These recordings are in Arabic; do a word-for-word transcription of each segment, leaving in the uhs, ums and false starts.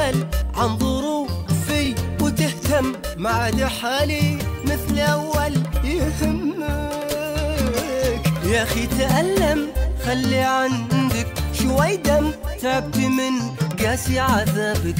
تسأل عن ظروفي وتهتم ما عاد حالي مثل أول يهمك. يا أخي تألم خلي عندك شوي دم، تعبت من قاسي عذابك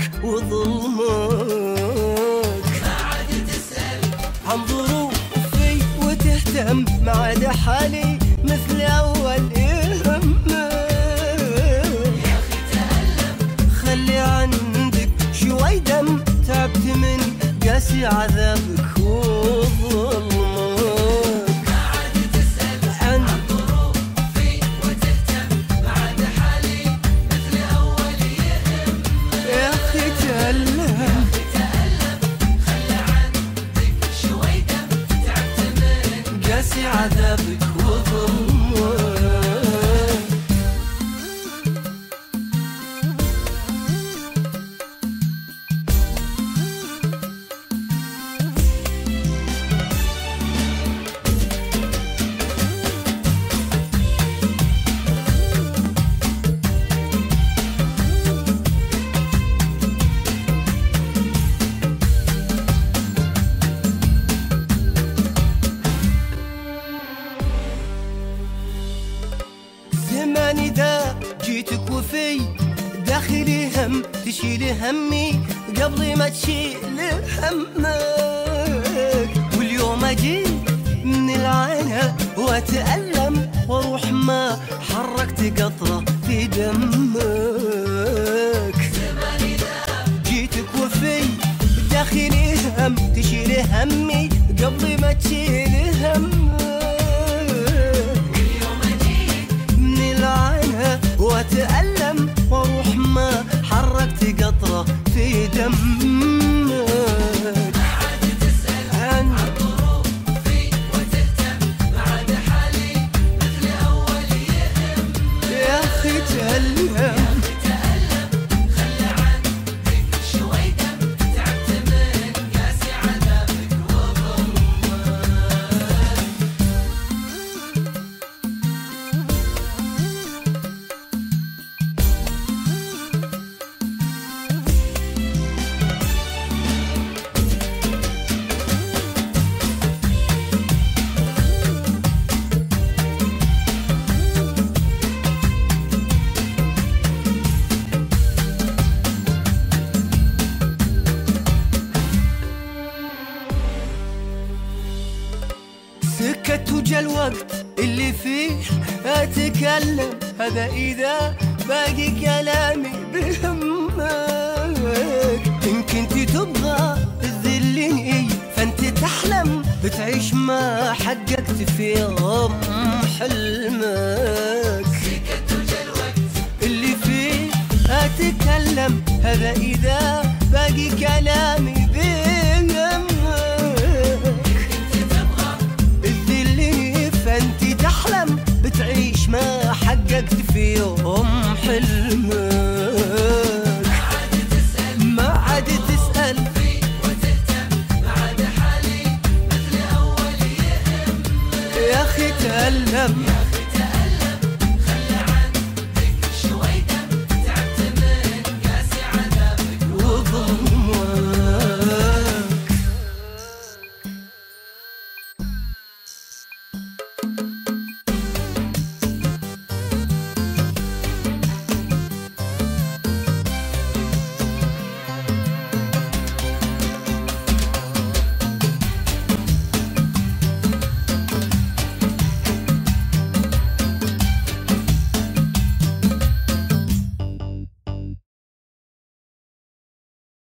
وظلمك. ما عاد تسأل عن ظروفي وتهتم ما عاد حالي مثل أول يهمك. يا أخي تألم خلي عندك شوي دم، تعبت من قاسي عذابك وظلمك. ما عاد تسأل عن عن ظروفي وتهتم ما عاد حالي مثل أول يهمك. يا أخي تألم تألم خلى عندك شوي دم، تعبت من قاسي عذابك وظلمك. زمان إذا جيتك وفي داخلي هم تشيل همي قبل ما تشيل همك. واليوم أجي من العانة وأتألم وأروح ما حركت قطرة في دمك. زمان إذا جيتك وفي داخلي هم تشيل همي قبل ما تشيل همك. اليوم أجيك من العانة وأتألم وأروح ما حركت قطرة في دمك. ما عاد تسأل عن عن ظروفي وتهتم ما عاد حالي مثل أول يهمك. يا أخي تألم تألم خلى عندك شوي دم، تعبت من قاسي عذابك وظلمك. سكت وجا الوقت اللي فيه أتكلم، هذا إذا باقي كلامي بهمك. إن كنت تبغى تذلني فأنت تحلم بتعيش ما حققت في يوم حلمك. سكت وجا الوقت اللي فيه أتكلم، هذا إذا باقي كلامي بهمك. كنت تبغى الذلي فانت تحلم بتعيش ما حققت في يوم حلمك. ما عاد تسأل ما عاد تسأل وتهتم ما عاد حالي مثل أول يهمك. يا أخي تألم